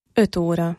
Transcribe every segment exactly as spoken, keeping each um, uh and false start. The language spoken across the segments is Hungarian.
öt óra.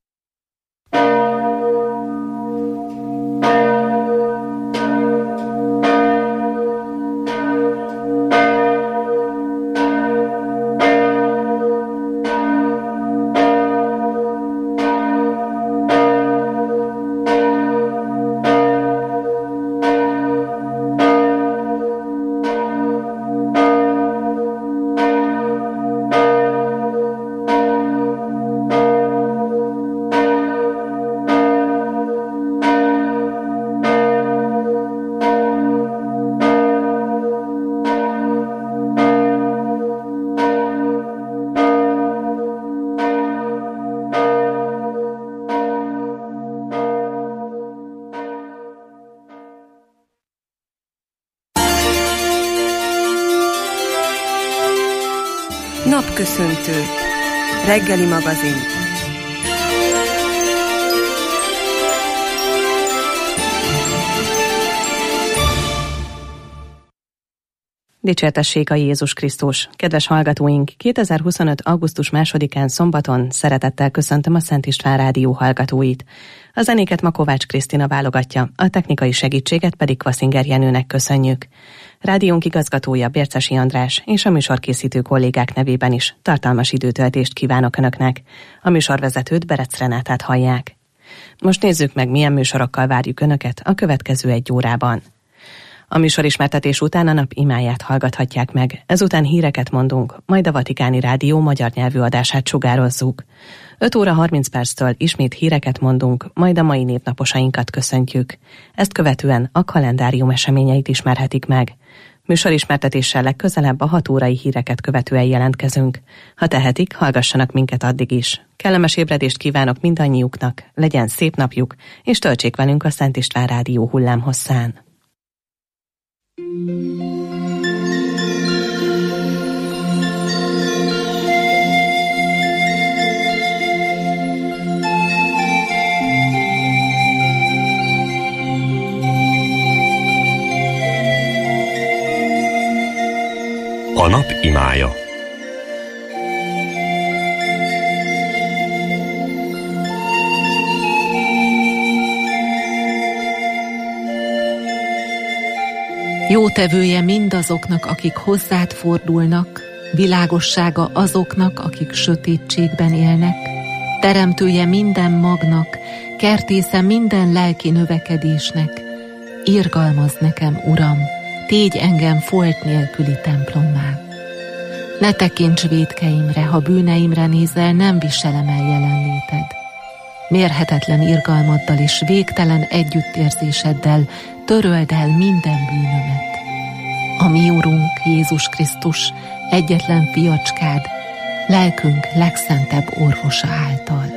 Napköszöntő. Reggeli magazin. Dicsértessék a Jézus Krisztus! Kedves hallgatóink, kétezer-huszonöt. augusztus másodikán szombaton szeretettel köszöntöm a Szent István Rádió hallgatóit. A zenéket ma Kovács Krisztina válogatja, a technikai segítséget pedig Kvaszinger Jenőnek köszönjük. Rádiónk igazgatója Bércesi András és a műsorkészítő kollégák nevében is tartalmas időtöltést kívánok Önöknek. A műsorvezetőt, Berec Renátát hallják. Most nézzük meg, milyen műsorokkal várjuk Önöket a következő egy órában. A műsorismertetés után a nap imáját hallgathatják meg, ezután híreket mondunk, majd a Vatikáni Rádió magyar nyelvű adását sugározzuk. öt óra harminc perctől ismét híreket mondunk, majd a mai névnaposainkat köszöntjük. Ezt követően a kalendárium eseményeit ismerhetik meg. Műsorismertetéssel legközelebb a hat órai híreket követően jelentkezünk. Ha tehetik, hallgassanak minket addig is. Kellemes ébredést kívánok mindannyiuknak, legyen szép napjuk, és töltsék velünk a Szent István Rádió hullámhosszán. A nap imája. Jótevője mindazoknak, akik hozzád fordulnak, világossága azoknak, akik sötétségben élnek, teremtője minden magnak, kertésze minden lelki növekedésnek. Irgalmazz nekem, Uram, tégy engem folt nélküli templommá. Ne tekints vétkeimre, ha bűneimre nézel, nem viselem el jelenléted. Mérhetetlen irgalmaddal és végtelen együttérzéseddel töröld el minden bűnömet. A mi Urunk, Jézus Krisztus, egyetlen fiacskád, lelkünk legszentebb orvosa által.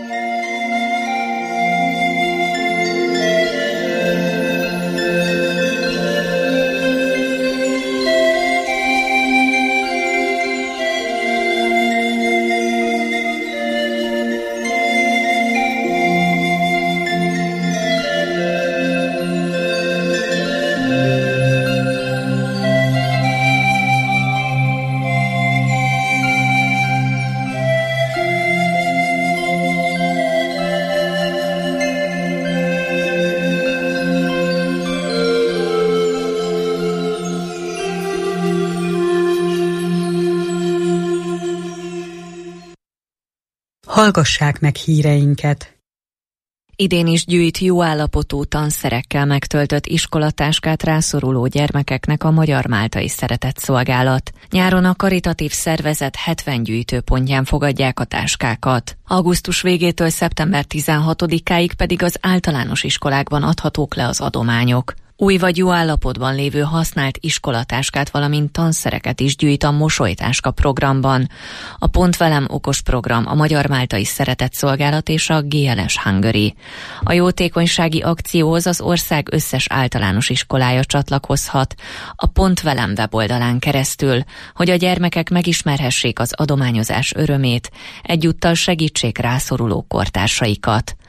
Hallgassák meg híreinket! Idén is gyűjt jó állapotú tanszerekkel megtöltött iskolatáskát rászoruló gyermekeknek a Magyar Máltai Szeretetszolgálat. Nyáron a karitatív szervezet hetven gyűjtőpontján fogadják a táskákat. Augusztus végétől szeptember tizenhatodikáig pedig az általános iskolákban adhatók le az adományok. Új vagy jó állapotban lévő használt iskolatáskát, valamint tanszereket is gyűjt a Mosolytáska programban. A Pont Velem okos program, a Magyar Máltai Szeretetszolgálat és a gé el es Hungary. A jótékonysági akcióhoz az ország összes általános iskolája csatlakozhat a Pont Velem weboldalán keresztül, hogy a gyermekek megismerhessék az adományozás örömét, egyúttal segítsék rászoruló kortársaikat.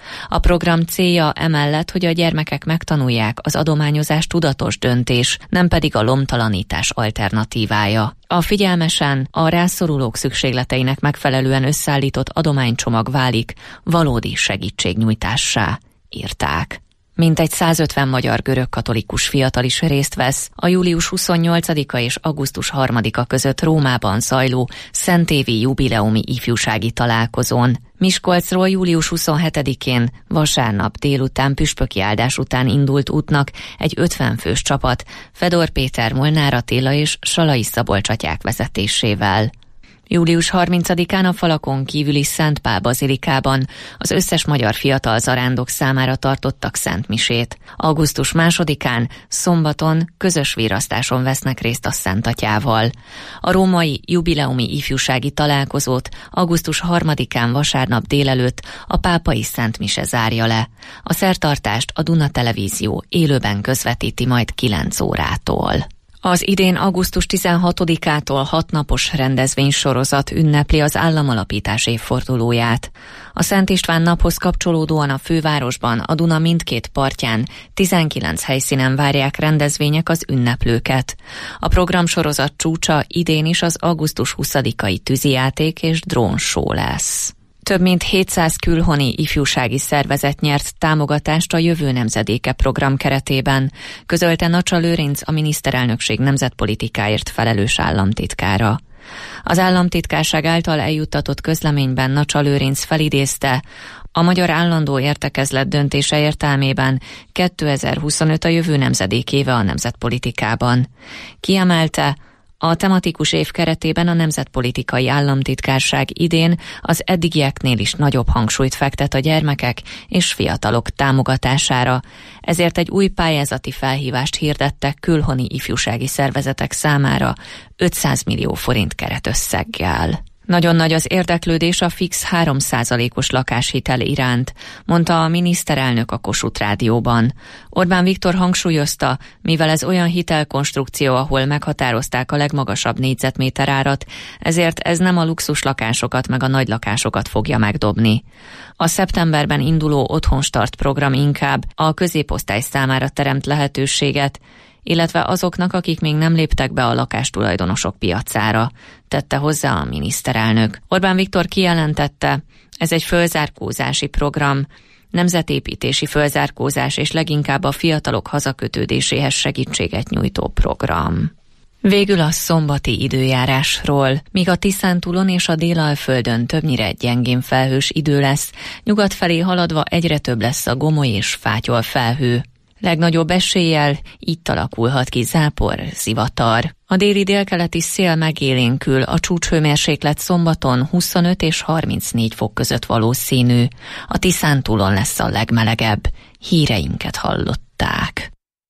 A program célja emellett, hogy a gyermekek megtanulják, az adományozás tudatos döntés, nem pedig a lomtalanítás alternatívája. A figyelmesen, a rászorulók szükségleteinek megfelelően összeállított adománycsomag válik valódi segítségnyújtássá, írták. Mintegy százötven magyar görögkatolikus fiatal is részt vesz a július huszonnyolcadika és augusztus harmadika között Rómában zajló szentévi jubileumi ifjúsági találkozón. Miskolcról július huszonhetedikén vasárnap délután püspöki áldás után indult útnak egy ötven fős csapat Fedor Péter, Molnár Attila és Salai Szabolcs atyák vezetésével. július harmincadikán a falakon kívüli Szent Pál bazilikában az összes magyar fiatal zarándok számára tartottak szentmisét. augusztus másodikán szombaton közös virasztáson vesznek részt a Szent Atyával. A római jubileumi ifjúsági találkozót augusztus harmadikán vasárnap délelőtt a pápai szentmise zárja le. A szertartást a Duna Televízió élőben közvetíti majd kilenc órától. Az idén augusztus tizenhatodikától hatnapos rendezvénysorozat ünnepli az államalapítás évfordulóját. A Szent István naphoz kapcsolódóan a fővárosban, a Duna mindkét partján tizenkilenc helyszínen várják rendezvények az ünneplőket. A programsorozat csúcsa idén is az augusztus huszadikai tűzijáték és drónshow lesz. Több mint hétszáz külhoni ifjúsági szervezet nyert támogatást a Jövő Nemzedéke program keretében, közölte Nacsa Lőrinc, a miniszterelnökség nemzetpolitikáért felelős államtitkára. Az államtitkárság által eljuttatott közleményben Nacsa Lőrinc felidézte, a Magyar Állandó Értekezlet döntése értelmében kétezer-huszonöt a jövő nemzedék éve a nemzetpolitikában. Kiemelte, a tematikus év keretében a Nemzetpolitikai Államtitkárság idén az eddigieknél is nagyobb hangsúlyt fektet a gyermekek és fiatalok támogatására, ezért egy új pályázati felhívást hirdettek külhoni ifjúsági szervezetek számára ötszáz millió forint keretösszeggel. Nagyon nagy az érdeklődés a fix három százalékos lakáshitel iránt, mondta a miniszterelnök a Kossuth Rádióban. Orbán Viktor hangsúlyozta, mivel ez olyan hitelkonstrukció, ahol meghatározták a legmagasabb négyzetméter árat, ezért ez nem a luxus lakásokat meg a nagy lakásokat fogja megdobni. A szeptemberben induló Otthonstart program inkább a középosztály számára teremt lehetőséget, illetve azoknak, akik még nem léptek be a lakástulajdonosok piacára, tette hozzá a miniszterelnök. Orbán Viktor kijelentette, ez egy fölzárkózási program, nemzetépítési fölzárkózás és leginkább a fiatalok hazakötődéséhez segítséget nyújtó program. Végül a szombati időjárásról. Míg a Tiszántúlon és a Délalföldön többnyire gyengén felhős idő lesz, nyugat felé haladva egyre több lesz a gomoly és fátyol felhő. Legnagyobb eséllyel itt alakulhat ki zápor, zivatar. A déli délkeleti szél megélénkül, a csúcshőmérséklet szombaton huszonöt és harmincnégy fok között valószínű. A Tiszántúlon lesz a legmelegebb. Híreinket hallották.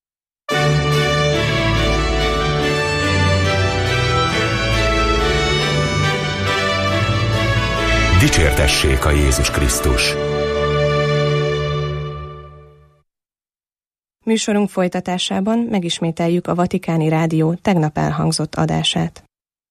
Dicsértessék a Jézus Krisztus! Műsorunk folytatásában megismételjük a Vatikáni Rádió tegnap elhangzott adását.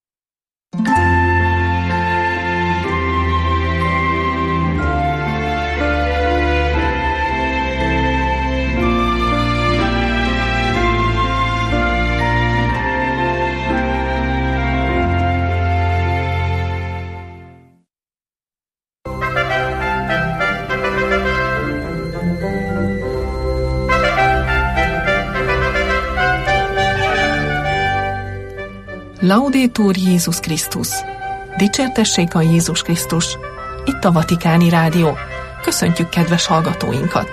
Laudetur Jézus Krisztus! Dicsértessék a Jézus Krisztus! Itt a Vatikáni Rádió. Köszöntjük kedves hallgatóinkat!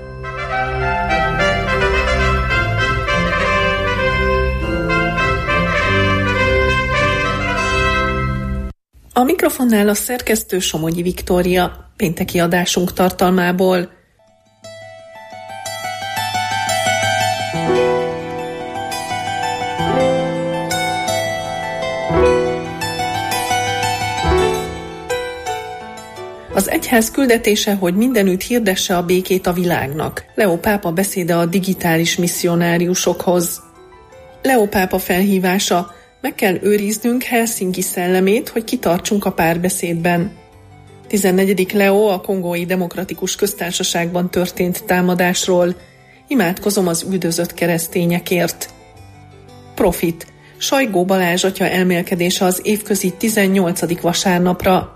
A mikrofonnál a szerkesztő Somogyi Viktória, pénteki adásunk tartalmából. Az egyház küldetése, hogy mindenütt hirdesse a békét a világnak. Leó pápa beszéde a digitális misszionáriusokhoz. Leó pápa felhívása: meg kell őriznünk Helsinki szellemét, hogy kitartsunk a párbeszédben. tizennegyedik Leó a Kongói Demokratikus Köztársaságban történt támadásról. Imádkozom az üldözött keresztényekért. Profit. Sajgó Balázs atya elmélkedése az évközi tizennyolcadik vasárnapra.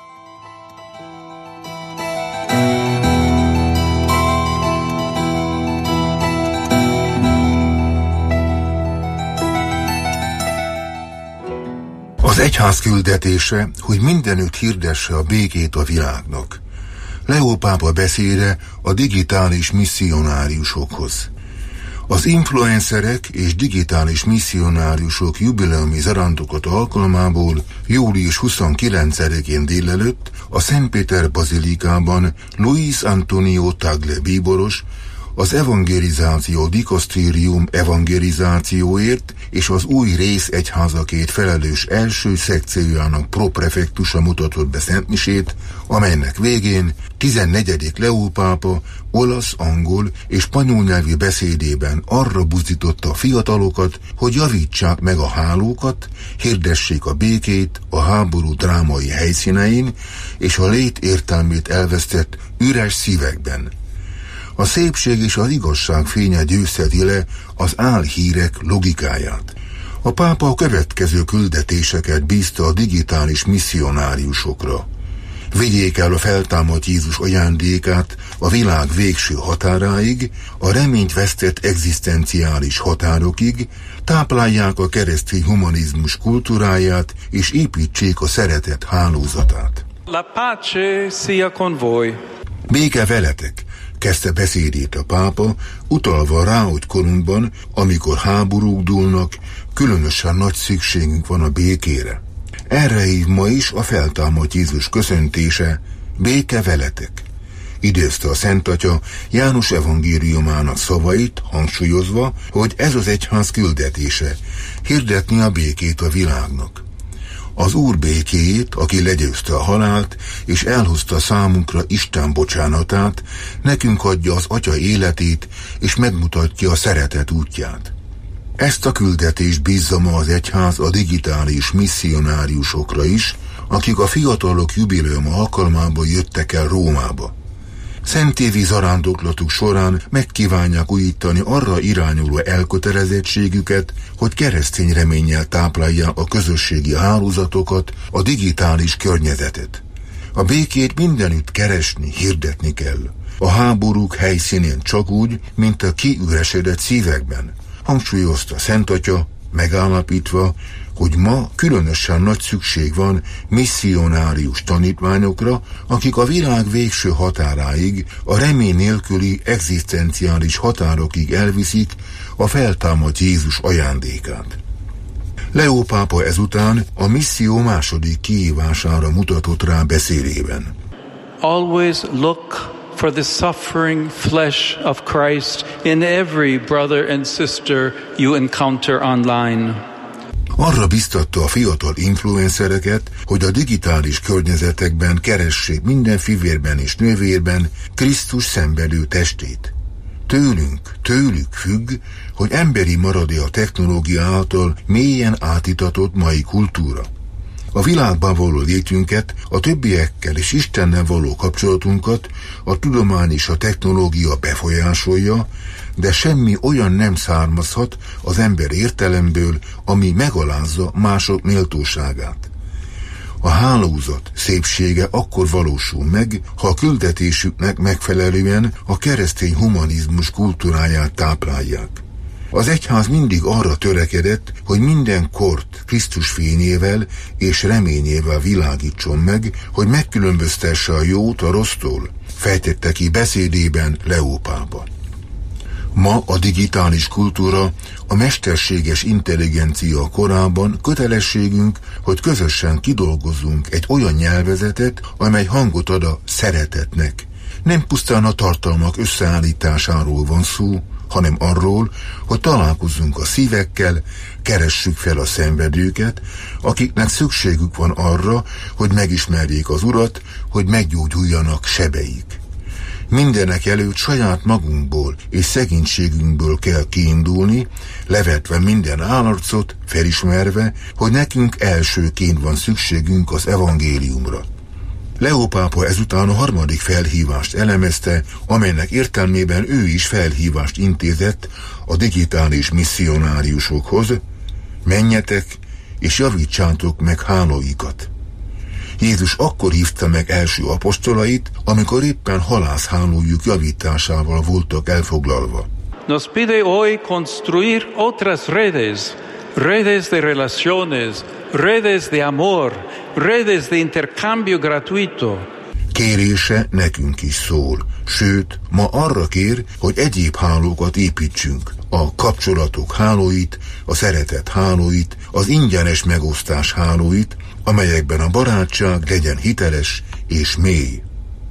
Az egyház küldetése, hogy mindenütt hirdesse a békét a világnak. Leó pápa beszéde a digitális misszionáriusokhoz. Az influencerek és digitális misszionáriusok jubileumi zarándokat alkalmából július huszonkilencedikén délelőtt a Szentpéter bazilikában Luis Antonio Tagle bíboros az evangelizáció dikasztérium evangelizációért és az új részegyházakért felelős első szekciójának proprefektusa mutatott be szentmisét, amelynek végén tizennegyedik Leó pápa olasz, angol és spanyol nyelvű beszédében arra buzdította a fiatalokat, hogy javítsák meg a hálókat, hirdessék a békét a háború drámai helyszínein és a lét értelmét elvesztett üres szívekben. A szépség és az igazság fénye győzheti le az álhírek logikáját. A pápa a következő küldetéseket bízta a digitális misszionáriusokra. Vigyék el a feltámadt Jézus ajándékát a világ végső határáig, a reményt vesztett egzisztenciális határokig, táplálják a keresztény humanizmus kultúráját és építsék a szeretet hálózatát. La pace sia con voi. Béke veletek, kezdte beszédét a pápa, utalva rá, hogy korunkban, amikor háborúk dúlnak, különösen nagy szükségünk van a békére. Erre hív ma is a feltámadt Jézus köszöntése, béke veletek. Idézte a Szent Atya János evangéliumának szavait, hangsúlyozva, hogy ez az egyház küldetése, hirdetni a békét a világnak. Az Úr békéjét, aki legyőzte a halált, és elhozta számunkra Isten bocsánatát, nekünk adja az Atya életét, és megmutatja a szeretet útját. Ezt a küldetést bízza ma az egyház a digitális misszionáriusokra is, akik a fiatalok jubileuma alkalmából jöttek el Rómába. Szentévi zarándoklatuk során megkívánják újítani arra irányuló elkötelezettségüket, hogy keresztény reménnyel táplálják a közösségi hálózatokat, a digitális környezetet. A békét mindenütt keresni, hirdetni kell. A háborúk helyszínén csak úgy, mint a kiüresedett szívekben, hangsúlyozta Szent Atya, megállapítva, hogy ma különösen nagy szükség van misszionárius tanítványokra, akik a világ végső határáig, a remény nélküli egzisztenciális határokig elviszik a feltámadt Jézus ajándékát. Leó pápa ezután a misszió második kihívására mutatott rá beszédében. Always look for the suffering flesh of Christ in every brother and sister you encounter online. Arra biztatta a fiatal influencereket, hogy a digitális környezetekben keressék minden fivérben és nővérben Krisztus szenvedő testét. Tőlünk, tőlük függ, hogy emberi marad-e a technológia által mélyen átitatott mai kultúra. A világban való létünket, a többiekkel és Istennel való kapcsolatunkat a tudomány és a technológia befolyásolja, de semmi olyan nem származhat az ember értelemből, ami megalázza mások méltóságát. A hálózat szépsége akkor valósul meg, ha a küldetésüknek megfelelően a keresztény humanizmus kultúráját táplálják. Az egyház mindig arra törekedett, hogy minden kort Krisztus fényével és reményével világítson meg, hogy megkülönböztesse a jót a rossztól, fejtette ki beszédében Leó pápa. Ma a digitális kultúra, a mesterséges intelligencia korában kötelességünk, hogy közösen kidolgozzunk egy olyan nyelvezetet, amely hangot ad a szeretetnek. Nem pusztán a tartalmak összeállításáról van szó, hanem arról, hogy találkozzunk a szívekkel, keressük fel a szenvedőket, akiknek szükségük van arra, hogy megismerjék az Urat, hogy meggyógyuljanak sebeik. Mindenek előtt saját magunkból és szegénységünkből kell kiindulni, levetve minden állarcot, felismerve, hogy nekünk elsőként van szükségünk az evangéliumra. Leó pápa ezután a harmadik felhívást elemezte, amelynek értelmében ő is felhívást intézett a digitális misszionáriusokhoz: menjetek és javítsátok meg hálóikat. Jézus akkor hívta meg első apostolait, amikor éppen halászhálójuk javításával voltak elfoglalva. Nos pide hoy construir otras redes, redes de relaciones, redes de amor, redes de intercambio gratuito. Kérése nekünk is szól, sőt, ma arra kér, hogy egyéb hálókat építsünk. A kapcsolatok hálóit, a szeretet hálóit, az ingyenes megosztás hálóit, amelyekben a barátság legyen hiteles és mély.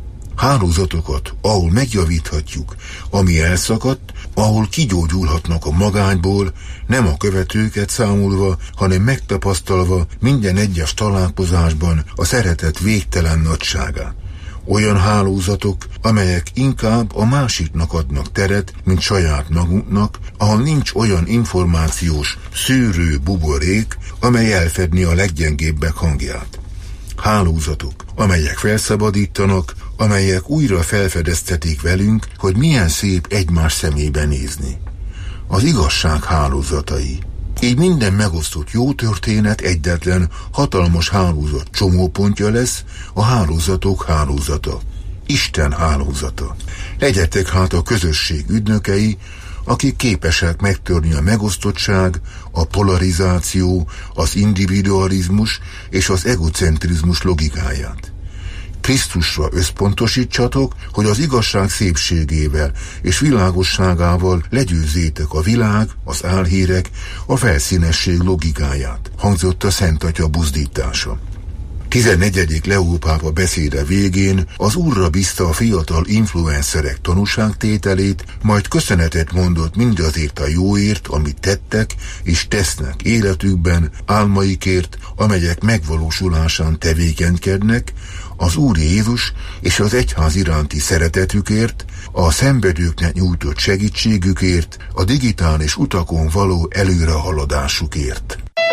Hálózatokat, ahol megjavíthatjuk, ami elszakadt, ahol kigyógyulhatnak a magányból, nem a követőket számolva, hanem megtapasztalva minden egyes találkozásban a szeretet végtelen nagyságát. Olyan hálózatok, amelyek inkább a másiknak adnak teret, mint saját magunknak, ahol nincs olyan információs szűrő buborék, amely elfedni a leggyengébbek hangját. Hálózatok, amelyek felszabadítanak, amelyek újra felfedeztetik velünk, hogy milyen szép egymás szemébe nézni. Az igazság hálózatai. Így minden megosztott jó történet egyetlen hatalmas hálózat csomópontja lesz, a hálózatok hálózata. Isten hálózata. Legyetek hát a közösség ügynökei, akik képesek megtörni a megosztottság, a polarizáció, az individualizmus és az egocentrizmus logikáját. Krisztusra összpontosítsatok, hogy az igazság szépségével és világosságával legyőzzétek a világ, az álhírek, a felszínesség logikáját, hangzott a Szent Atya buzdítása. tizennegyedik Leó pápa beszéde végén az Úrra bízta a fiatal influencerek tanúságtételét, majd köszönetet mondott mindazért a jóért, amit tettek és tesznek életükben, álmaikért, amelyek megvalósulásán tevékenykednek, az Úr Jézus és az egyház iránti szeretetükért, a szenvedőknek nyújtott segítségükért, a digitális utakon való előrehaladásukért.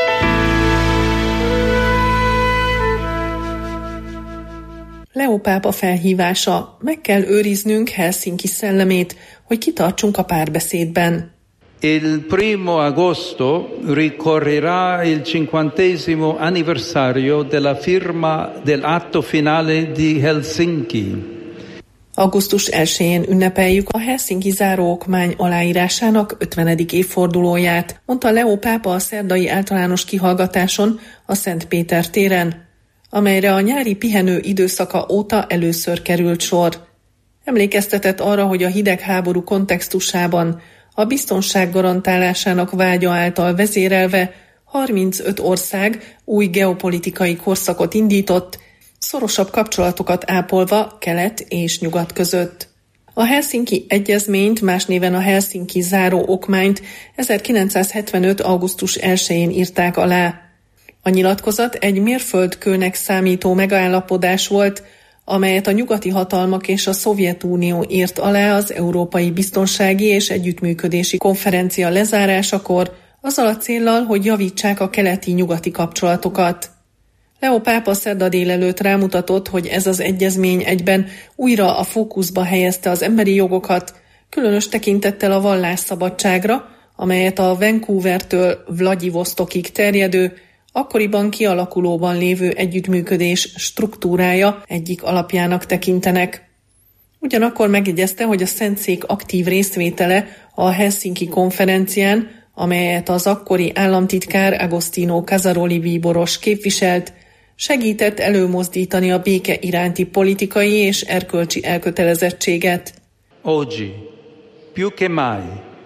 Leó pápa felhívása: meg kell őriznünk Helsinki szellemét, hogy kitartsunk a párbeszédben. Il primo agosto ricorrerà il cinquantesimo anniversario della firma del atto finale di Helsinki. augusztus elsején ünnepeljük a Helsinki záróokmány aláírásának ötvenedik évfordulóját, mondta Leó pápa a szerdai általános kihallgatáson a Szent Péter téren, amelyre a nyári pihenő időszaka óta először került sor. Emlékeztetett arra, hogy a hidegháború kontextusában a biztonság garantálásának vágya által vezérelve harmincöt ország új geopolitikai korszakot indított, szorosabb kapcsolatokat ápolva kelet és nyugat között. A Helsinki egyezményt, más néven a Helsinki záró okmányt ezerkilencszázhetvenöt. augusztus elsején írták alá. A nyilatkozat egy mérföldkőnek számító megállapodás volt, amelyet a nyugati hatalmak és a Szovjetunió írt alá az Európai Biztonsági és Együttműködési Konferencia lezárásakor, azzal a céllal, hogy javítsák a keleti-nyugati kapcsolatokat. Leó pápa szerda délelőtt rámutatott, hogy ez az egyezmény egyben újra a fókuszba helyezte az emberi jogokat, különös tekintettel a vallásszabadságra, amelyet a Vancouvertől Vladivostokig terjedő, akkoriban kialakulóban lévő együttműködés struktúrája egyik alapjának tekintenek. Ugyanakkor megjegyezte, hogy a Szentszék aktív részvétele a Helsinki konferencián, amelyet az akkori államtitkár Agostino Casaroli bíboros képviselt, segített előmozdítani a béke iránti politikai és erkölcsi elkötelezettséget. Oggi, più che mai,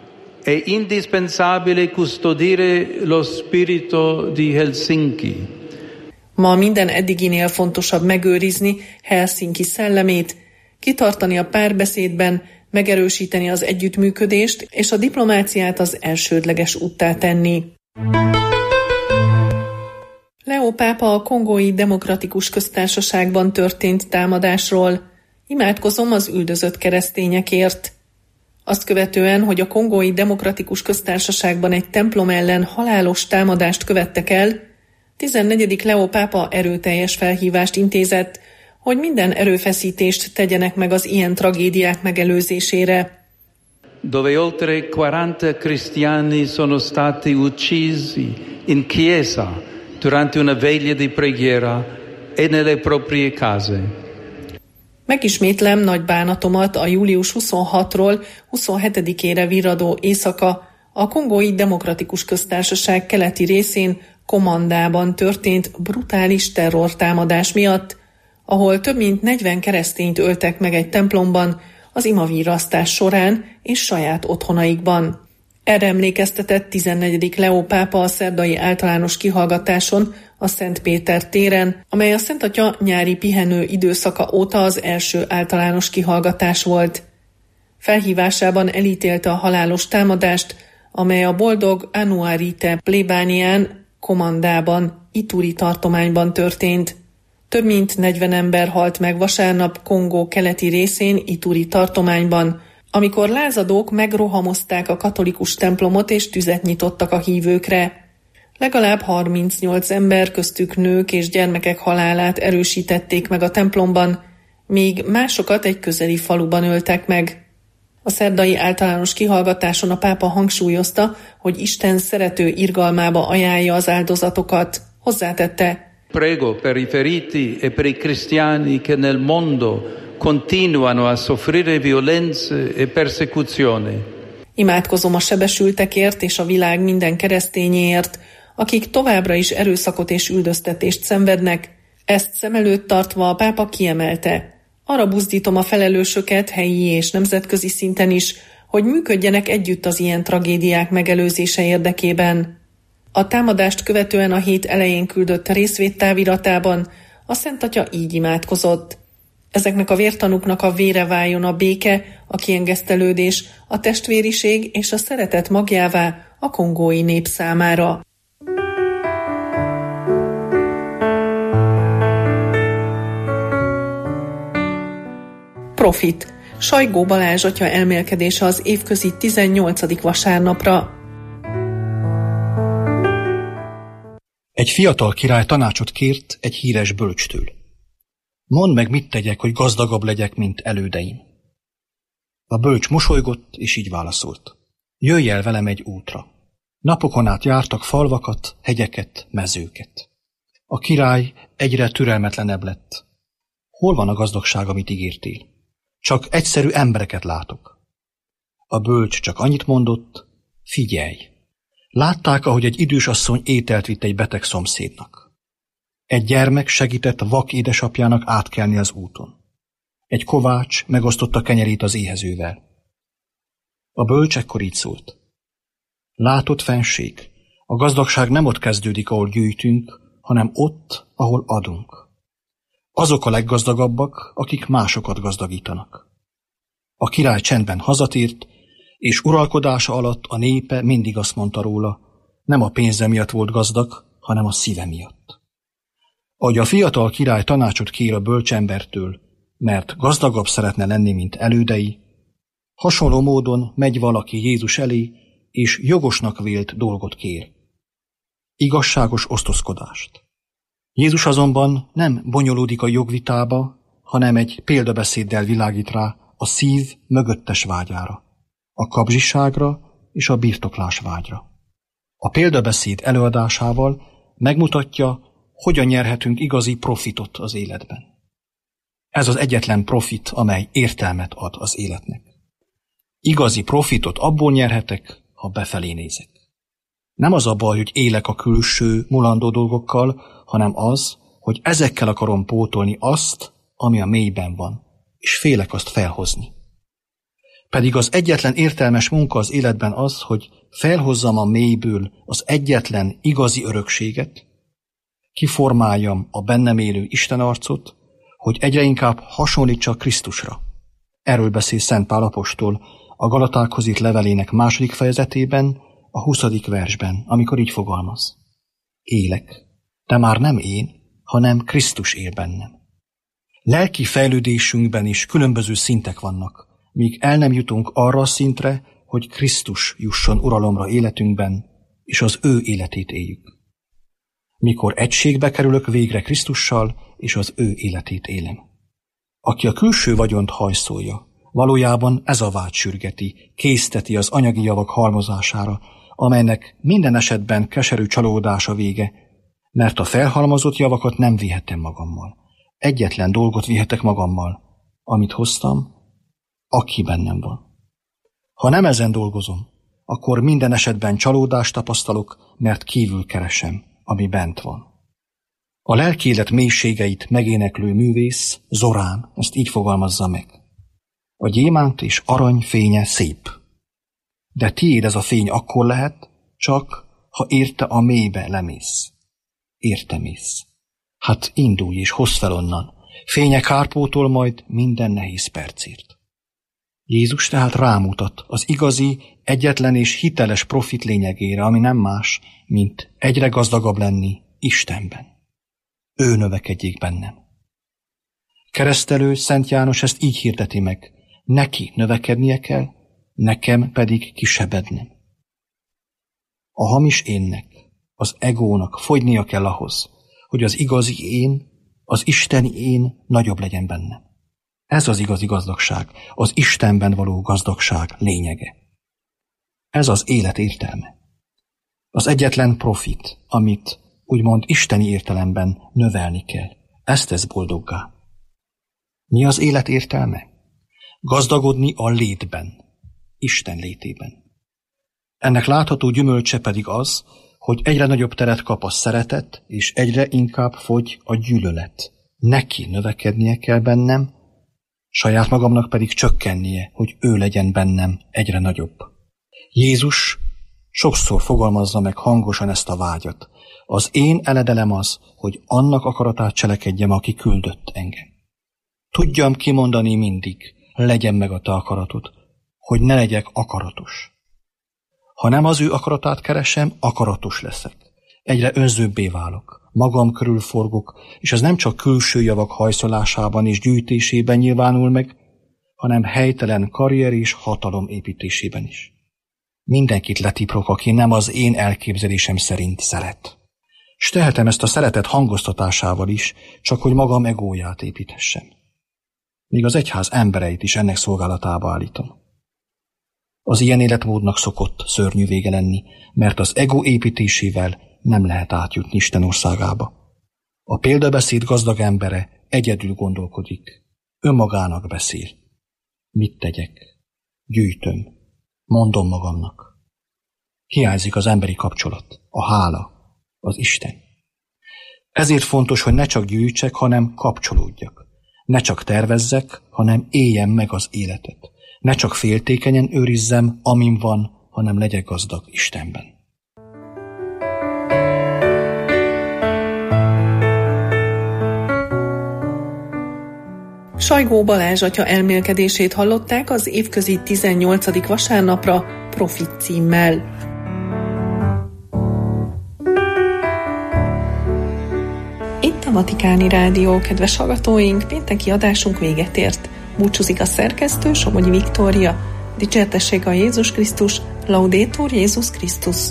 è indispensabile custodire lo spirito di Helsinki. Ma minden eddiginél fontosabb megőrizni Helsinki szellemét, kitartani a párbeszédben, megerősíteni az együttműködést és a diplomáciát az elsődleges úttá tenni. Leó pápa a Kongói Demokratikus Köztársaságban történt támadásról: imádkozom az üldözött keresztényekért. Azt követően, hogy a Kongói Demokratikus Köztársaságban egy templom ellen halálos támadást követtek el, tizennegyedik Leó pápa erőteljes felhívást intézett, hogy minden erőfeszítést tegyenek meg az ilyen tragédiák megelőzésére. Dove oltre quaranta cristiani sono stati uccisi in chiesa durante una veglia di preghiera e nelle proprie case. Megismétlem nagy bánatomat a július huszonhatodikától huszonhetedikére virradó éjszaka a Kongói Demokratikus Köztársaság keleti részén, Komandában történt brutális terrortámadás miatt, ahol több mint negyven keresztényt öltek meg egy templomban az imavírasztás során és saját otthonaikban. Erre emlékeztetett tizennegyedik Leó pápa a szerdai általános kihallgatáson a Szent Péter téren, amely a Szent Atya nyári pihenő időszaka óta az első általános kihallgatás volt. Felhívásában elítélte a halálos támadást, amely a boldog Anuarite plébánián, Komandában, Ituri tartományban történt. Több mint negyven ember halt meg vasárnap Kongó keleti részén, Ituri tartományban, amikor lázadók megrohamozták a katolikus templomot és tüzet nyitottak a hívőkre. Legalább harmincnyolc ember, köztük nők és gyermekek halálát erősítették meg a templomban, míg másokat egy közeli faluban öltek meg. A szerdai általános kihallgatáson a pápa hangsúlyozta, hogy Isten szerető irgalmába ajánlja az áldozatokat. Hozzátette: Prego per i feriti e per i cristiani che nel mondo continuano a soffrire violenze e persecuzione. Imádkozom a sebesültekért és a világ minden keresztényéért, akik továbbra is erőszakot és üldöztetést szenvednek. Ezt szem előtt tartva a pápa kiemelte: arra buzdítom a felelősöket helyi és nemzetközi szinten is, hogy működjenek együtt az ilyen tragédiák megelőzése érdekében. A támadást követően a hét elején küldött részvédtáviratában a Szent Atya így imádkozott: ezeknek a vértanúknak a vére váljon a béke, a kiengesztelődés, a testvériség és a szeretet magjává a kongói nép számára. Profit. Sajgó Balázs atya elmélkedése az évközi tizennyolcadik vasárnapra. Egy fiatal király tanácsot kért egy híres bölcstől. Mondd meg, mit tegyek, hogy gazdagabb legyek, mint elődeim. A bölcs mosolygott, és így válaszolt: jöjj el velem egy útra. Napokon át jártak falvakat, hegyeket, mezőket. A király egyre türelmetlenebb lett. Hol van a gazdagság, amit ígértél? Csak egyszerű embereket látok. A bölcs csak annyit mondott: figyelj! Látták, ahogy egy idős asszony ételt vitt egy beteg szomszédnak. Egy gyermek segített a vak édesapjának átkelni az úton. Egy kovács megosztotta kenyerét az éhezővel. A bölcs ekkor így szólt: látod, fenség, a gazdagság nem ott kezdődik, ahol gyűjtünk, hanem ott, ahol adunk. Azok a leggazdagabbak, akik másokat gazdagítanak. A király csendben hazatért, és uralkodása alatt a népe mindig azt mondta róla: nem a pénze miatt volt gazdag, hanem a szíve miatt. Ahogy a fiatal király tanácsot kér a bölcsembertől, mert gazdagabb szeretne lenni, mint elődei, hasonló módon megy valaki Jézus elé, és jogosnak vélt dolgot kér. Igazságos osztozkodást. Jézus azonban nem bonyolódik a jogvitába, hanem egy példabeszéddel világít rá a szív mögöttes vágyára, a kapzsiságra és a birtoklás vágyra. A példabeszéd előadásával megmutatja, hogyan nyerhetünk igazi profitot az életben. Ez az egyetlen profit, amely értelmet ad az életnek. Igazi profitot abból nyerhetek, ha befelé nézek. Nem az a baj, hogy élek a külső, mulandó dolgokkal, hanem az, hogy ezekkel akarom pótolni azt, ami a mélyben van, és félek azt felhozni. Pedig az egyetlen értelmes munka az életben az, hogy felhozzam a mélyből az egyetlen igazi örökséget, kiformáljam a bennem élő Isten arcot, hogy egyre inkább hasonlítsak Krisztusra. Erről beszél Szent Pál apostol a Galatákhoz írt levelének második fejezetében, a huszadik versben, amikor így fogalmaz: élek, de már nem én, hanem Krisztus él bennem. Lelki fejlődésünkben is különböző szintek vannak, míg el nem jutunk arra a szintre, hogy Krisztus jusson uralomra életünkben, és az ő életét éljük. Mikor egységbe kerülök végre Krisztussal, és az ő életét élem. Aki a külső vagyont hajszolja, valójában ez a vágy sürgeti, készteti az anyagi javak halmozására, amelynek minden esetben keserű csalódás a vége, mert a felhalmozott javakat nem vihetem magammal. Egyetlen dolgot vihetek magammal, amit hoztam, aki bennem van. Ha nem ezen dolgozom, akkor minden esetben csalódást tapasztalok, mert kívül keresem, ami bent van. A lelkiélet mélységeit megéneklő művész, Zorán, ezt így fogalmazza meg. A gyémánt és arany fénye szép. De tiéd ez a fény akkor lehet, csak ha érte a mélybe lemész. Érte mész. Hát indulj és hozz fel onnan. Fénye kárpótol majd minden nehéz percért. Jézus tehát rámutat az igazi, egyetlen és hiteles profit lényegére, ami nem más, mint egyre gazdagabb lenni Istenben. Ő növekedjék bennem. Keresztelő Szent János ezt így hirdeti meg. Neki növekednie kell, nekem pedig kisebbednem. A hamis énnek, az egónak fogynia kell ahhoz, hogy az igazi én, az isteni én nagyobb legyen bennem. Ez az igazi gazdagság, az Istenben való gazdagság lényege. Ez az élet értelme. Az egyetlen profit, amit úgymond isteni értelemben növelni kell. Ezt tesz boldoggá. Mi az élet értelme? Gazdagodni a létben, Isten létében. Ennek látható gyümölcse pedig az, hogy egyre nagyobb teret kap a szeretet, és egyre inkább fogy a gyűlölet. Neki növekednie kell bennem, saját magamnak pedig csökkennie, hogy ő legyen bennem egyre nagyobb. Jézus sokszor fogalmazza meg hangosan ezt a vágyat. Az én eledelem az, hogy annak akaratát cselekedjem, aki küldött engem. Tudjam kimondani mindig, legyen meg a te akaratod, hogy ne legyek akaratos. Ha nem az ő akaratát keresem, akaratos leszek. Egyre önzőbbé válok, magam körül forgok, és ez nem csak külső javak hajszolásában és gyűjtésében nyilvánul meg, hanem helytelen karrier és hatalom építésében is. Mindenkit letiprok, aki nem az én elképzelésem szerint szeret. S tehetem ezt a szeretet hangoztatásával is, csak hogy magam egóját építhessem. Míg az egyház embereit is ennek szolgálatába állítom. Az ilyen életmódnak szokott szörnyű vége lenni, mert az ego építésével nem lehet átjutni Isten országába. A példabeszéd gazdag embere egyedül gondolkodik, önmagának beszél. Mit tegyek? Gyűjtöm, mondom magamnak. Hiányzik az emberi kapcsolat, a hála, az Isten. Ezért fontos, hogy ne csak gyűjtsek, hanem kapcsolódjak. Ne csak tervezzek, hanem éljem meg az életet. Ne csak féltékenyen őrizzem, amin van, hanem legyek gazdag Istenben. Sajgó Balázs atya elmélkedését hallották az évközi tizennyolcadik vasárnapra Profit címmel. Itt a Vatikáni Rádió, kedves hallgatóink, pénteki adásunk véget ért. Búcsúzik a szerkesztő, Somogyi Viktória. Dicsértessék a Jézus Krisztus, Laudetur Jézus Krisztus.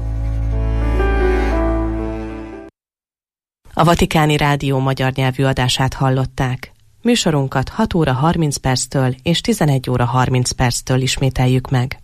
A Vatikáni Rádió magyar nyelvű adását hallották. Műsorunkat hat óra harminc perctől és tizenegy óra harminc perctől ismételjük meg.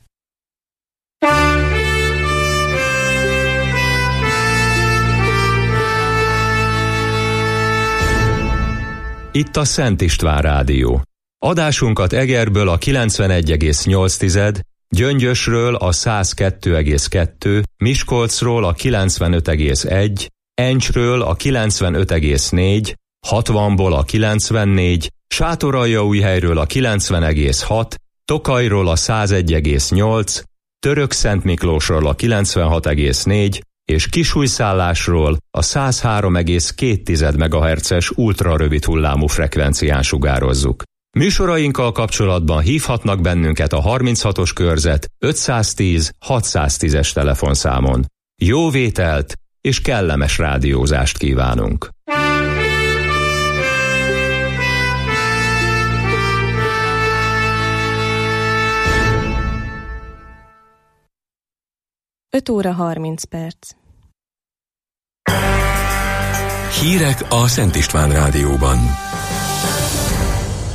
Itt a Szent István Rádió. Adásunkat Egerből a kilencvenegy egész nyolc, Gyöngyösről a száz kettő egész kettő, Miskolcról a kilencvenöt egész egy, Encsről a kilencvenöt egész négy, hatvanból a kilencvennégy, Sátoraljaújhelyről a kilencven egész hat, Tokajról a százegy egész nyolc, Törökszentmiklósról a kilencvenhat egész négy, és Kisújszállásról a száz három egész két megahertzes ultrarövid hullámú frekvencián sugározzuk. Műsorainkkal kapcsolatban hívhatnak bennünket a harminchatos körzet ötszáztíz hatszáztízes telefonszámon. Jó vételt és kellemes rádiózást kívánunk! öt óra harminc perc. Hírek a Szent István Rádióban.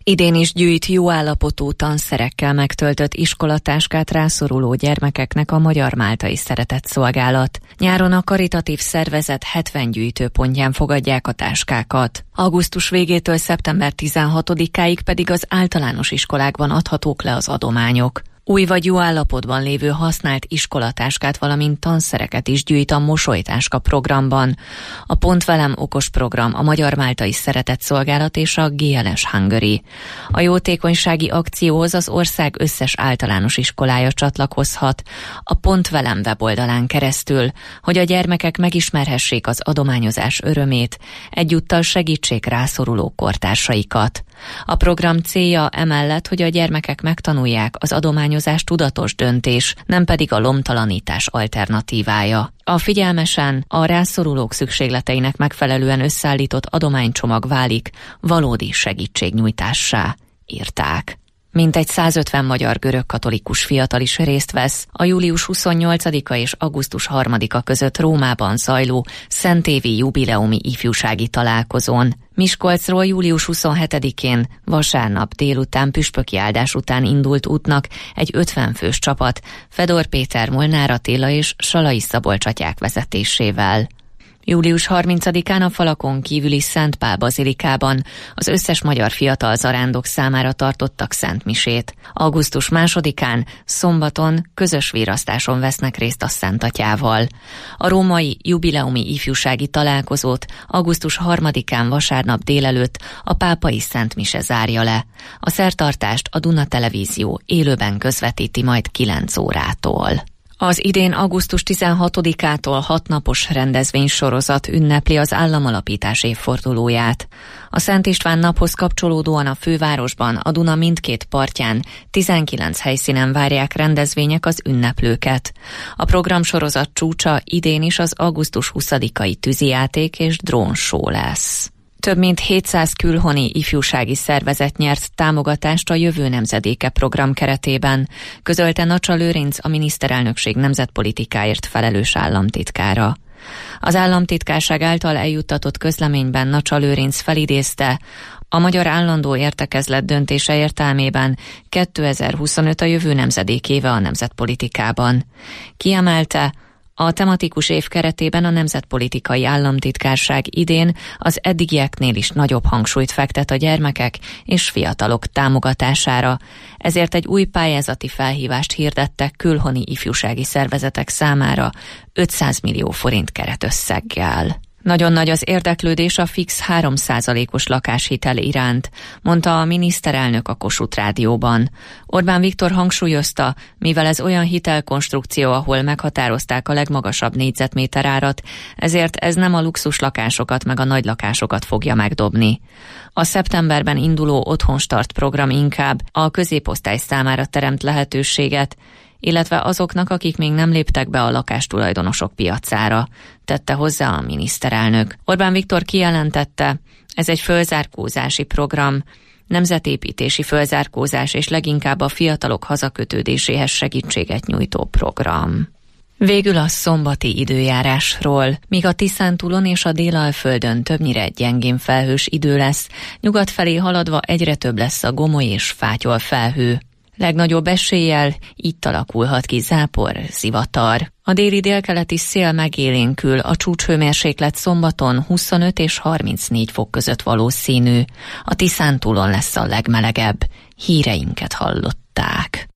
Idén is gyűjt jó állapotú tanszerekkel megtöltött iskolatáskát rászoruló gyermekeknek a Magyar Máltai Szeretetszolgálat. Nyáron a karitatív szervezet hetven gyűjtőpontján fogadják a táskákat. Augusztus végétől szeptember tizenhatodikáig pedig az általános iskolákban adhatók le az adományok. Új vagy jó állapotban lévő használt iskolatáskát, valamint tanszereket is gyűjt a Mosolytáska programban. A Pont Velem okos program, a Magyar Máltai Szeretetszolgálat és a gé el es Hungary. A jótékonysági akcióhoz az ország összes általános iskolája csatlakozhat a Pont Velem weboldalán keresztül, hogy a gyermekek megismerhessék az adományozás örömét, egyúttal segítsék rászoruló kortársaikat. A program célja emellett, hogy a gyermekek megtanulják, az adományozás tudatos döntés, nem pedig a lomtalanítás alternatívája. A figyelmesen, a rászorulók szükségleteinek megfelelően összeállított adománycsomag válik valódi segítségnyújtássá, írták. Mintegy százötven magyar görögkatolikus fiatal is részt vesz a július huszonnyolcadika és augusztus harmadika között Rómában zajló szentévi jubileumi ifjúsági találkozón. Miskolcról július huszonhetedikén vasárnap délután püspöki áldás után indult útnak egy ötven fős csapat Fedor Péter, Molnár Attila és Salai Szabolcs atyák vezetésével. július harmincadikán a falakon kívüli Szent Pál bazilikában az összes magyar fiatal zarándok számára tartottak szentmisét. augusztus másodikán szombaton közös virasztáson vesznek részt a Szent Atyával. A római jubileumi ifjúsági találkozót augusztus harmadikán vasárnap délelőtt a pápai szentmise zárja le. A szertartást a Duna Televízió élőben közvetíti majd kilenc órától. Az idén augusztus tizenhatodikától hatnapos rendezvénysorozat ünnepli az államalapítás évfordulóját. A Szent István naphoz kapcsolódóan a fővárosban, a Duna mindkét partján tizenkilenc helyszínen várják rendezvények az ünneplőket. A programsorozat csúcsa idén is az augusztus huszadikai tűzijáték és drónshow lesz. Több mint hétszáz külhoni ifjúsági szervezet nyert támogatást a Jövő Nemzedéke program keretében, közölte Nacsa Lőrinc, a miniszterelnökség nemzetpolitikáért felelős államtitkára. Az államtitkárság által eljuttatott közleményben Nacsa Lőrinc felidézte, a Magyar Állandó Értekezlet döntése értelmében kétezer-huszonöt a jövő nemzedék éve a nemzetpolitikában. Kiemelte, a tematikus év keretében a Nemzetpolitikai Államtitkárság idén az eddigieknél is nagyobb hangsúlyt fektet a gyermekek és fiatalok támogatására, ezért egy új pályázati felhívást hirdettek külhoni ifjúsági szervezetek számára ötszáz millió forint keretösszeggel. Nagyon nagy az érdeklődés a fix három százalékos lakáshitel iránt, mondta a miniszterelnök a Kossuth Rádióban. Orbán Viktor hangsúlyozta, mivel ez olyan hitelkonstrukció, ahol meghatározták a legmagasabb négyzetméter árat, ezért ez nem a luxus lakásokat meg a nagy lakásokat fogja megdobni. A szeptemberben induló Otthonstart program inkább a középosztály számára teremt lehetőséget, illetve azoknak, akik még nem léptek be a lakástulajdonosok piacára, tette hozzá a miniszterelnök. Orbán Viktor kijelentette, ez egy fölzárkózási program, nemzetépítési fölzárkózás és leginkább a fiatalok hazakötődéséhez segítséget nyújtó program. Végül a szombati időjárásról. Míg a Tiszántúlon és a Délalföldön többnyire gyengén felhős idő lesz, nyugat felé haladva egyre több lesz a gomoly és fátyol felhő. Legnagyobb eséllyel itt alakulhat ki zápor, zivatar. A déli délkeleti szél megélénkül, a csúcshőmérséklet szombaton huszonöt és harmincnégy fok között valószínű. A Tiszántúlon lesz a legmelegebb. Híreinket hallották.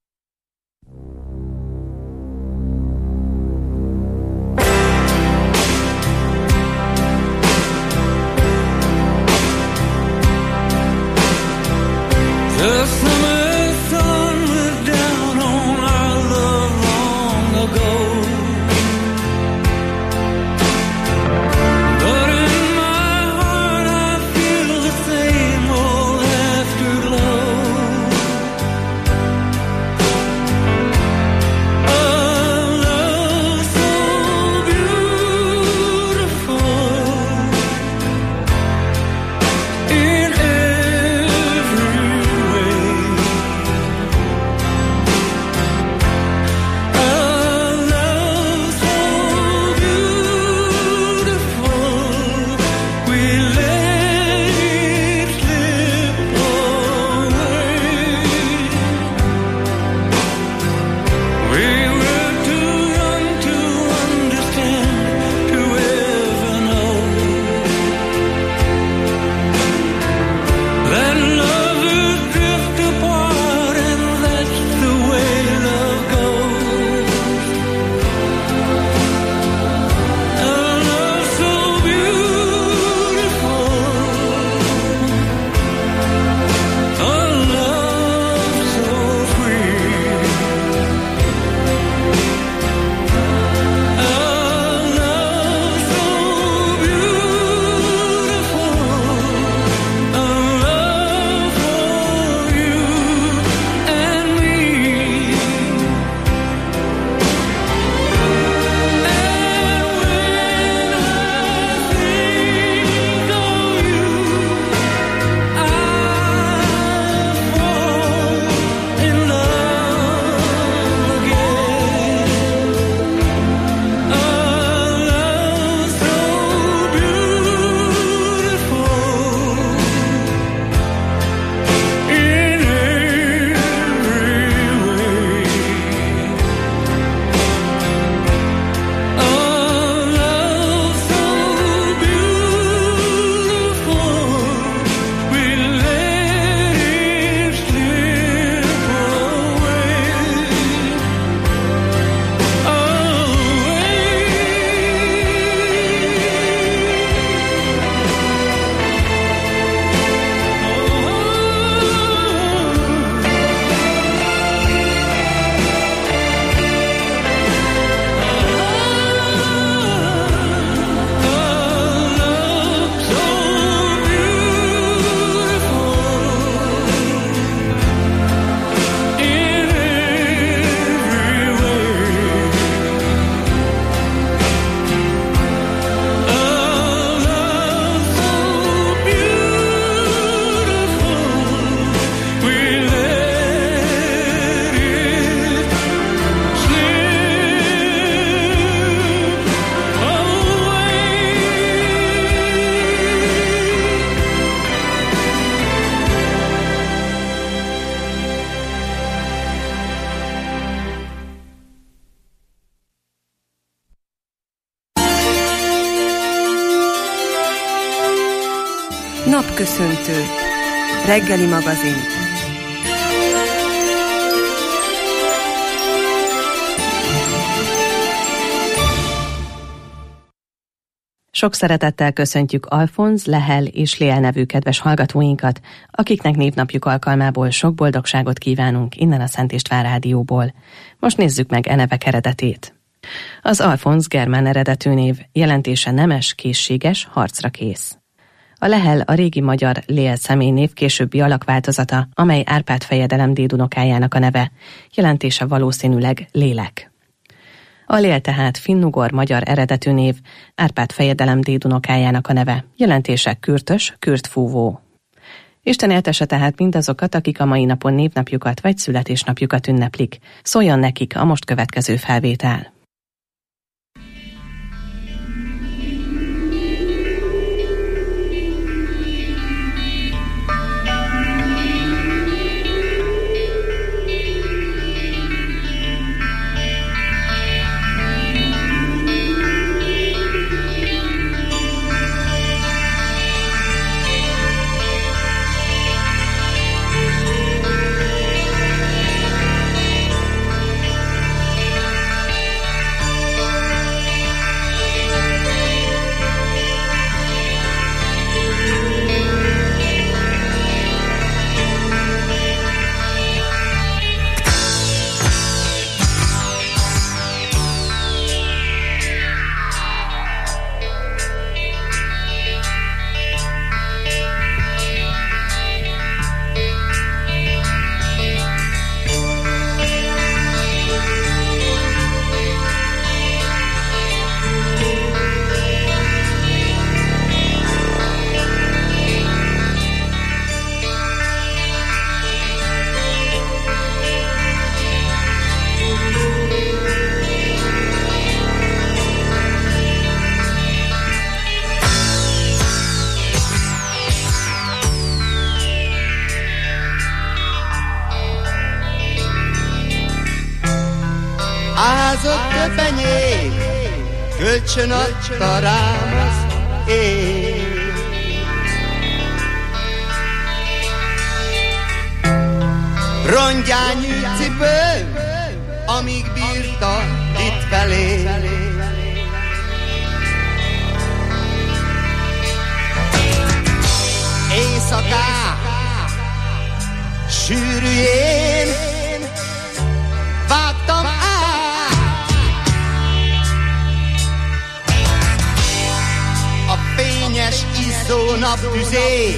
Napköszöntő. Reggeli magazin. Sok szeretettel köszöntjük Alfonz, Lehel és Léel nevű kedves hallgatóinkat, akiknek névnapjuk alkalmából sok boldogságot kívánunk innen a Szent István Rádióból. Most nézzük meg e nevek eredetét. Az Alfonz germán eredetű név, jelentése nemes, készséges, harcra kész. A Lehel a régi magyar Léel személynév későbbi alakváltozata, amely Árpád fejedelem dédunokájának a neve, jelentése valószínűleg lélek. A Léel tehát finnugor magyar eredetű név, Árpád fejedelem dédunokájának a neve, jelentése kürtös, kürtfúvó. Isten éltesse tehát mindazokat, akik a mai napon névnapjukat vagy születésnapjukat ünneplik. Szóljon nekik a most következő felvétel. Kölcsön adta rám az ég. Rongyányű cipő, amíg bírta itt felé. Éjszakák sűrűjén vágtam át. Fényes, izzó naptüzé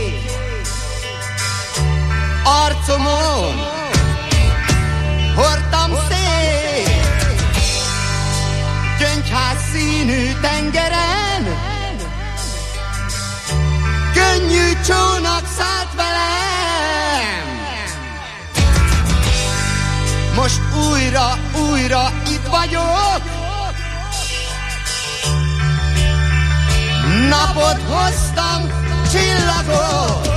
arcomon hordtam szét. Gyöngyház színű tengeren könnyű csónak szállt velem. Most újra, újra itt vagyok. Napot hoztam, csillagot.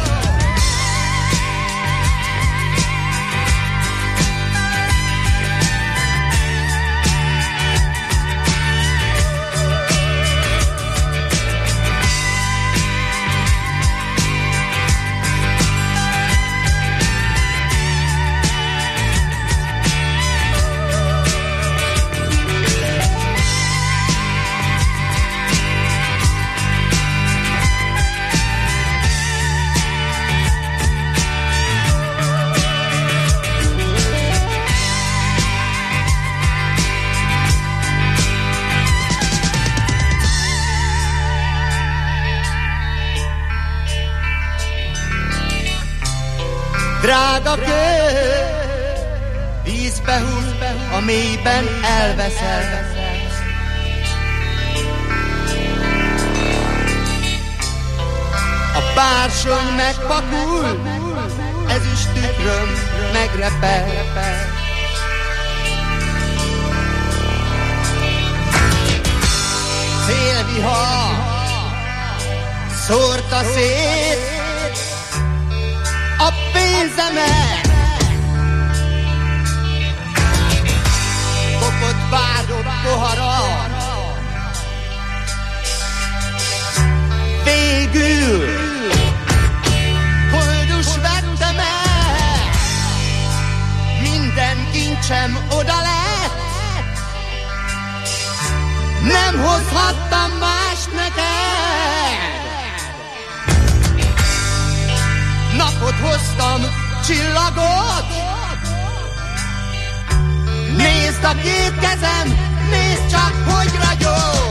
Drága kő, vízbe húz, a mélyben elveszel. A bársony megpakul, ezüst tükröm megrepel. Szélvihar szórta szét a pénzemet. Kopott vádott poharat végül nem hozhattam más neked. Napot hoztam, csillagot. Nézd a két kezem, nézd csak, hogy ragyog.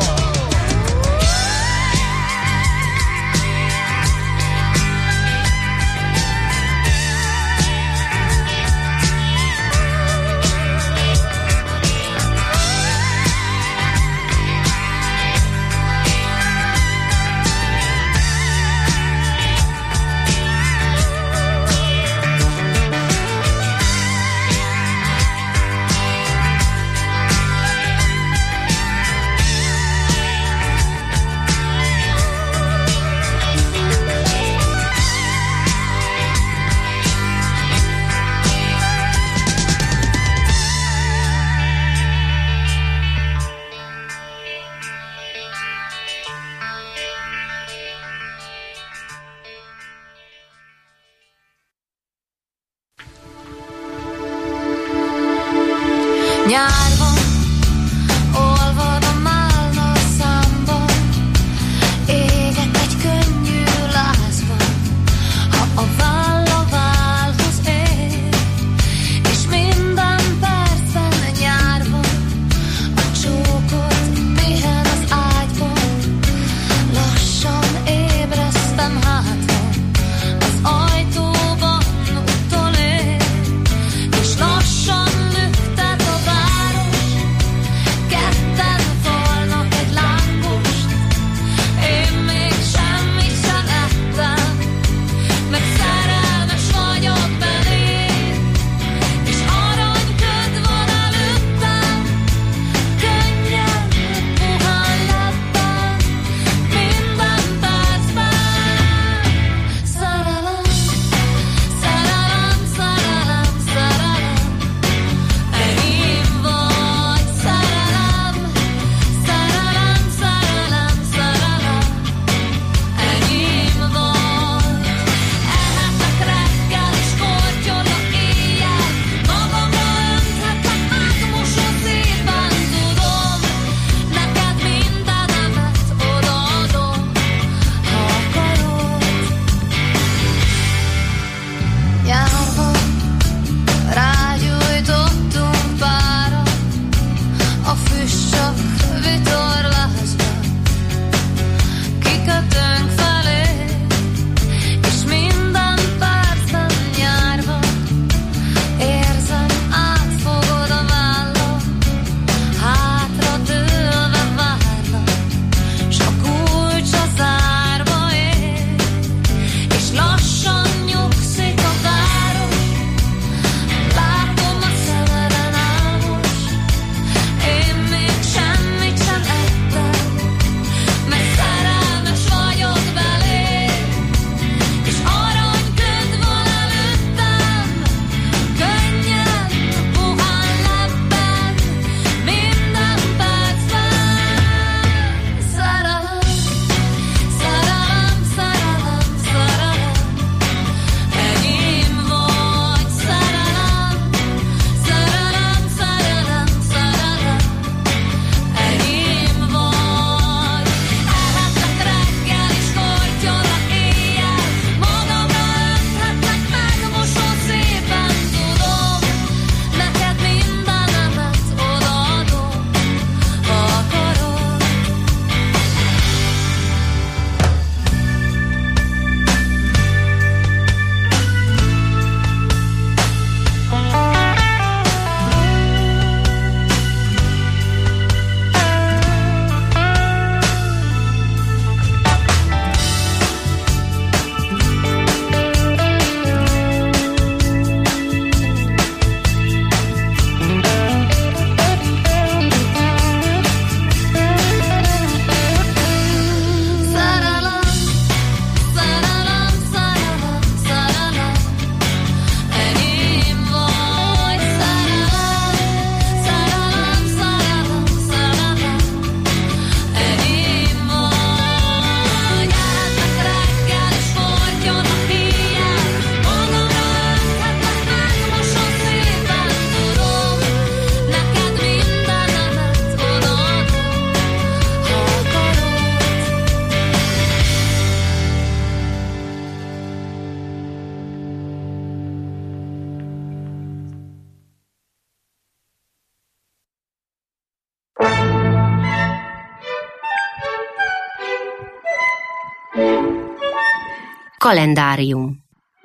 Nyárban olvad a málna számban, éget egy könnyű lázban, ha a válla válhoz ér, és minden percben nyárban a csókot pihen az ágyban. Lassan ébresztem hátra, az ajtóban utolér, és lassan lüktet a város, ketten falnak egy lángost. Én még semmit sem ettem, meg szerelmes vagyok beléd, és aranyköd van előttem, könnyen, puhán lebben, minden percben. Szerelem, szerelem, szerelem, szerelem, enyém vagy. Szerelem, szerelem, szerelem, szerelem, enyém vagy. Ehetek reggel és kortyolok éjjel, magamra önthetek, átmosom szépen, tudom, neked mindenemet odaadom, ha akarod. Nyárban rágyújtottunk pára, a füstcsap vitorlázba, kikötőnk felé, és minden percben nyárban érzem, átfogod a vállam, hátra dőlve várlak, s a kulcs a zárba ér, és lassan nyugszik a város. Látom a szemeden álmos, én még semmit sem ettem, meg szerelmes vagyok beléd, és aranyköd van előttem, könnyen, puhán lebben, minden percben. Szerelem, szerelem, szerelem, szerelem, Kalendárium.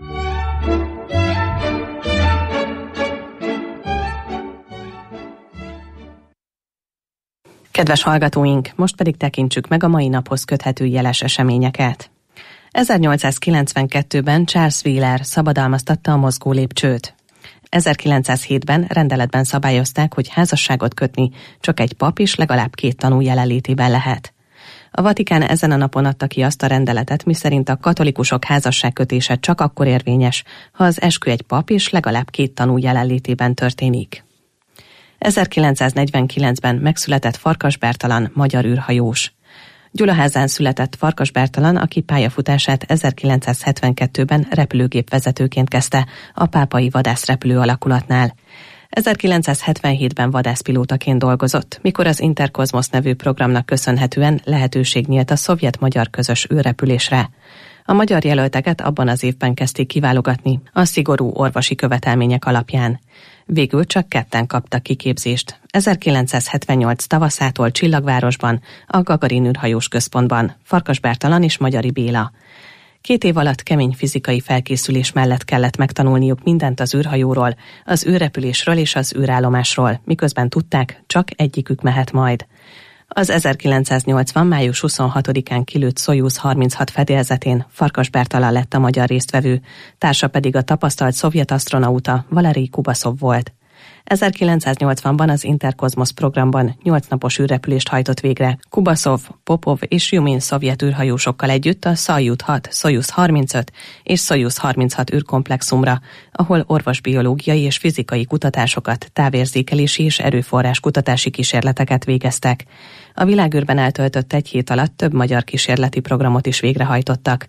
Kedves hallgatóink, most pedig tekintsük meg a mai naphoz köthető jeles eseményeket. ezernyolcszázkilencvenkettőben Charles Wheeler szabadalmaztatta a mozgó lépcsőt. ezerkilencszázhétben rendeletben szabályozták, hogy házasságot kötni csak egy pap és legalább két tanú jelenlétében lehet. A Vatikán ezen a napon adta ki azt a rendeletet, miszerint a katolikusok házasságkötése csak akkor érvényes, ha az eskü egy pap és legalább két tanú jelenlétében történik. ezerkilencszáznegyvenkilencben megszületett Farkas Bertalan, magyar űrhajós. Gyulaházán született Farkas Bertalan, aki pályafutását ezerkilencszázhetvenkettőben repülőgépvezetőként kezdte a pápai vadászrepülő alakulatnál. ezerkilencszázhetvenhétben vadászpilótaként dolgozott, mikor az Interkozmosz nevű programnak köszönhetően lehetőség nyílt a szovjet-magyar közös űrrepülésre. A magyar jelölteket abban az évben kezdték kiválogatni, a szigorú orvosi követelmények alapján. Végül csak ketten kaptak kiképzést. ezerkilencszázhetvennyolc tavaszától Csillagvárosban, a Gagarin űrhajós központban, Farkas Bertalan és Magyari Béla. Két év alatt kemény fizikai felkészülés mellett kellett megtanulniuk mindent az űrhajóról, az űrrepülésről és az űrállomásról, miközben tudták, csak egyikük mehet majd. Az ezerkilencszáznyolcvan. május huszonhatodikán kilőtt Szojuz harminchat fedélzetén Farkas Bertalan lett a magyar résztvevő, társa pedig a tapasztalt szovjet asztronauta Valerij Kubaszov volt. ezerkilencszáznyolcvanban az Interkozmosz programban nyolc napos űrrepülést hajtott végre. Kubaszov, Popov és Jumin szovjet űrhajósokkal együtt a Szajut hat, Szojuz harmincöt és Szojuz harminchat űrkomplexumra, ahol orvosbiológiai és fizikai kutatásokat, távérzékelési és erőforrás kutatási kísérleteket végeztek. A világűrben eltöltött egy hét alatt több magyar kísérleti programot is végrehajtottak.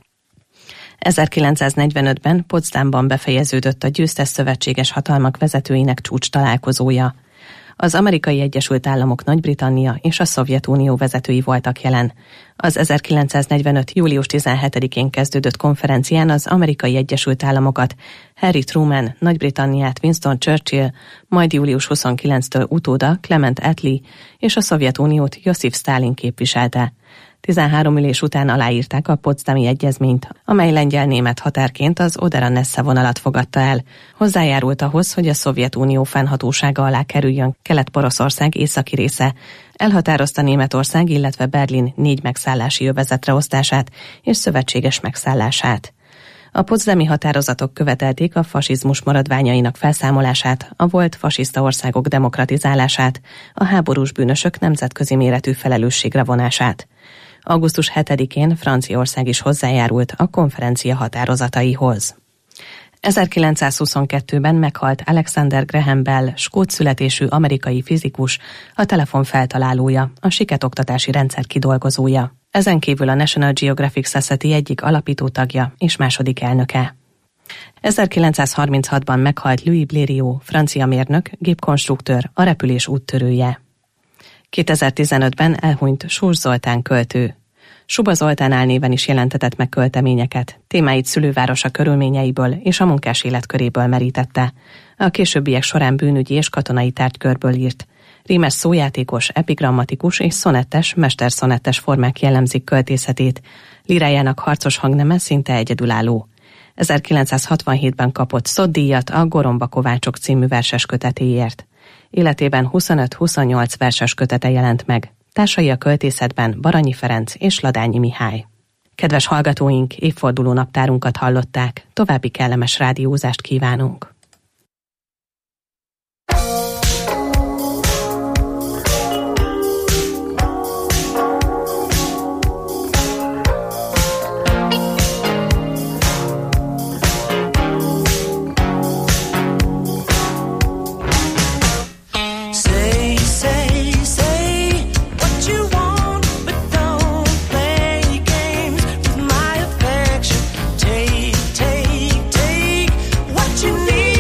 ezerkilencszáznegyvenötben Potsdamban befejeződött a győztes szövetséges hatalmak vezetőinek csúcs találkozója. Az Amerikai Egyesült Államok, Nagy-Britannia és a Szovjetunió vezetői voltak jelen. Az ezerkilencszáznegyvenöt. július tizenhetedikén kezdődött konferencián az Amerikai Egyesült Államokat Harry Truman, Nagy-Britanniát Winston Churchill, majd július huszonkilencedikétől utóda Clement Attlee és a Szovjetuniót Josif Sztálin képviselte. tizenhárom ülés után aláírták a Potsdami Egyezményt, amely lengyel-német határként az Oder-Nesse vonalat fogadta el. Hozzájárult ahhoz, hogy a Szovjetunió fennhatósága alá kerüljön Kelet-Poroszország északi része, elhatározta Németország, illetve Berlin négy megszállási övezetre osztását és szövetséges megszállását. A potsdami határozatok követelték a fasizmus maradványainak felszámolását, a volt fasiszta országok demokratizálását, a háborús bűnösök nemzetközi méretű felelősségre vonását. augusztus hetedikén Franciaország is hozzájárult a konferencia határozataihoz. ezerkilencszázhuszonkettőben meghalt Alexander Graham Bell, skót születésű amerikai fizikus, a telefon feltalálója, a siketoktatási rendszer kidolgozója. Ezen kívül a National Geographic Society egyik alapító tagja és második elnöke. ezerkilencszázharminchatban meghalt Louis Blériot, francia mérnök, gépkonstruktőr, a repülés úttörője. kétezer-tizenötben elhunyt Sós Zoltán költő. Suba Zoltán álnéven is jelentetett meg költeményeket, témáit szülővárosa körülményeiből és a munkás életköréből merítette. A későbbiek során bűnügyi és katonai tárgykörből írt. Rímes szójátékos, epigrammatikus és szonettes, mesterszonettes formák jellemzik költészetét. Lírájának harcos hangneme szinte egyedülálló. ezerkilencszázhatvanhétben kapott Szott-díjat a Goromba Kovácsok című verses kötetéért. Életében huszonöt-huszonnyolc verses kötete jelent meg. Társai a költészetben Baranyi Ferenc és Ladányi Mihály. Kedves hallgatóink, évforduló naptárunkat hallották, további kellemes rádiózást kívánunk. You need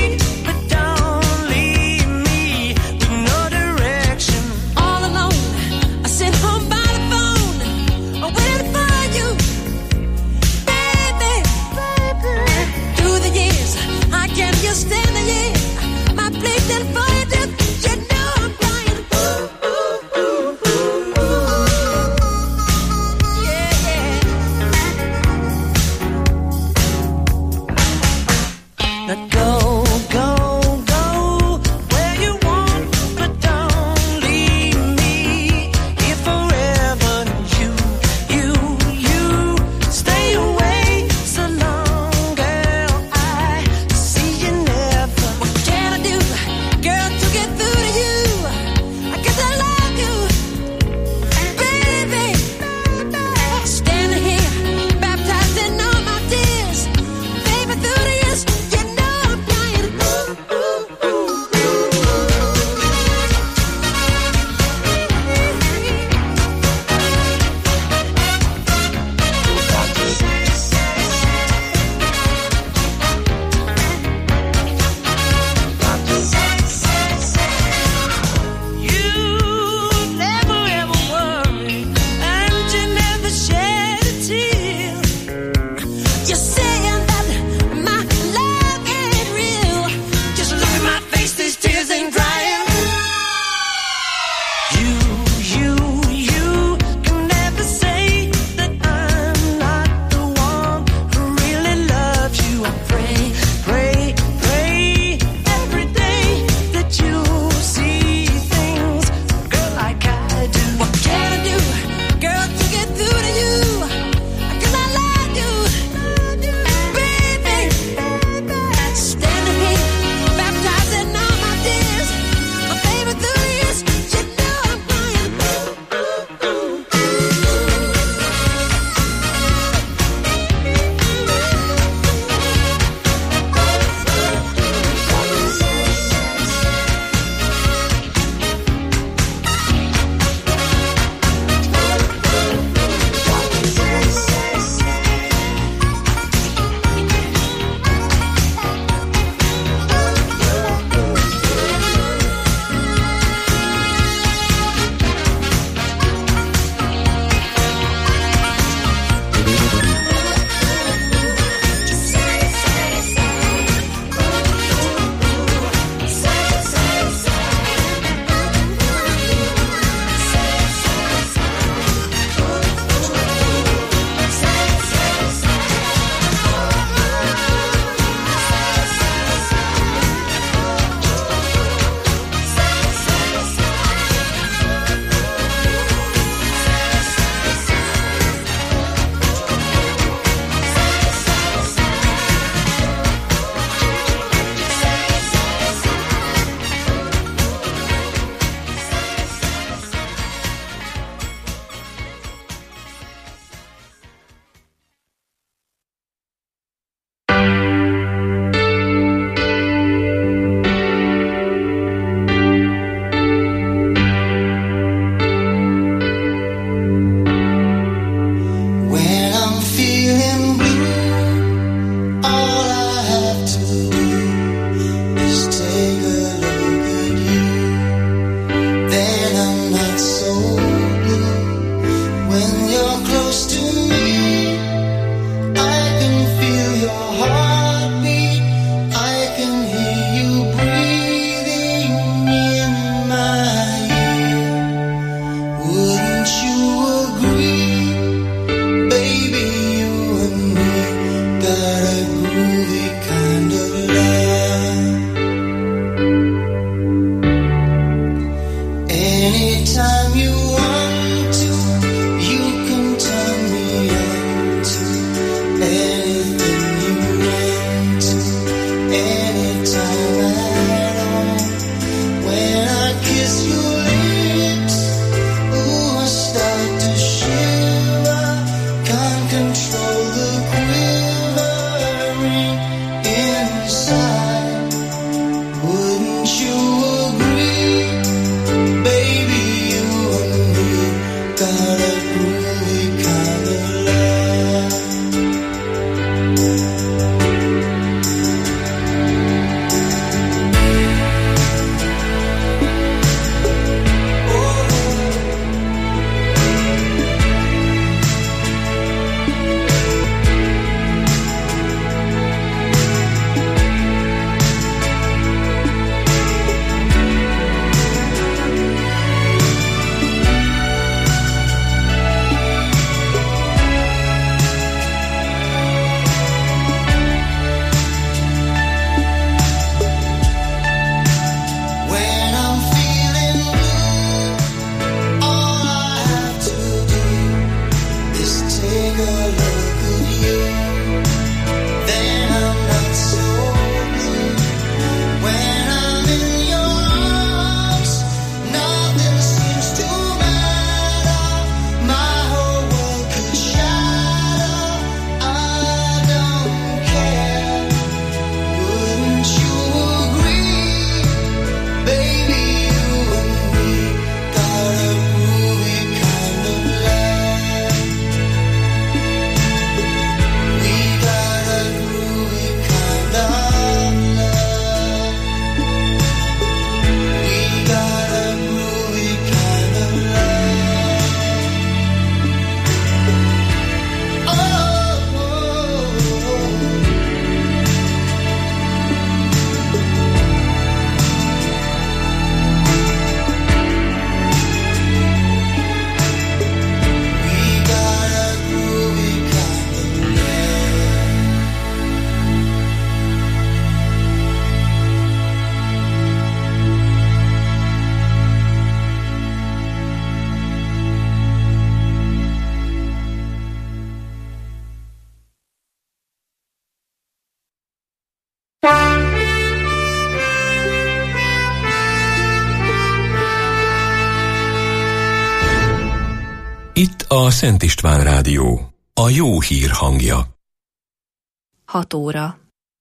Itt a Szent István Rádió, a jó hír hangja. hat óra.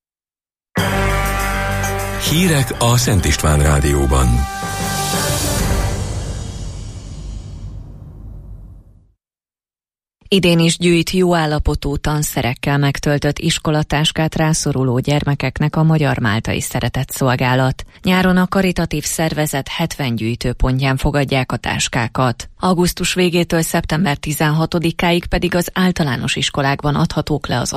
Hírek a Szent István Rádióban. Idén is gyűjt jó állapotú tanszerekkel megtöltött iskolatáskát rászoruló gyermekeknek a Magyar Máltai Szeretetszolgálat. Nyáron a karitatív szervezet hetven gyűjtőpontján fogadják a táskákat. Augusztus végétől szeptember tizenhatodikáig pedig az általános iskolákban adhatók le az